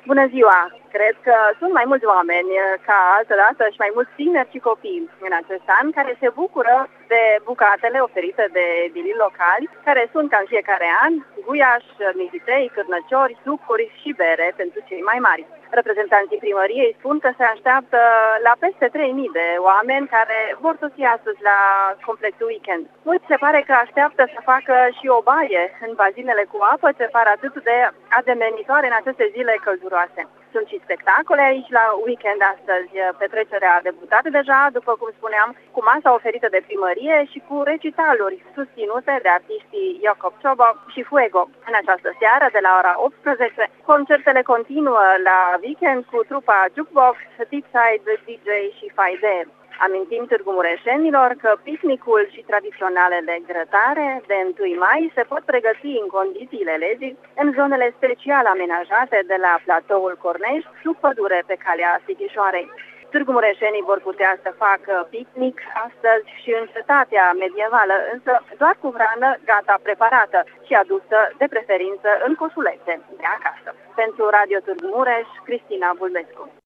Bună ziua! Cred că sunt mai mulți oameni ca altădată și mai mulți tineri și copii în acest an care se bucură de bucatele oferite de edilii locali, care sunt ca în fiecare an guiaș, mititei, cârnăciori, sucuri și bere pentru cei mai mari. Reprezentanții primăriei spun că se așteaptă la peste 3.000 de oameni care vor sosi astăzi la complexul weekend. Mulți se pare că așteaptă să facă și o baie în bazinele cu apă ce par atât de ademenitoare în aceste zile călduroase. Sunt și spectacole aici la weekend astăzi. Petrecerea a debutat deja, după cum spuneam, cu masa oferită de primărie și cu recitaluri susținute de artiștii Iacob Ciobo și Fuego. În această seară, de la ora 18, concertele continuă la weekend cu trupa Jukebox, Deepside, DJ și Faide. Amintim târgumureșenilor că picnicul și tradiționalele grătare de 1 mai se pot pregăti în condițiile legii în zonele special amenajate de la platoul Corneș, sub pădure pe calea Sighișoarei. Târgumureșenii vor putea să facă picnic astăzi și în cetatea medievală, însă doar cu hrană gata preparată și adusă de preferință în coșulețe de acasă. Pentru Radio Târgu Mureș, Cristina Bulbescu.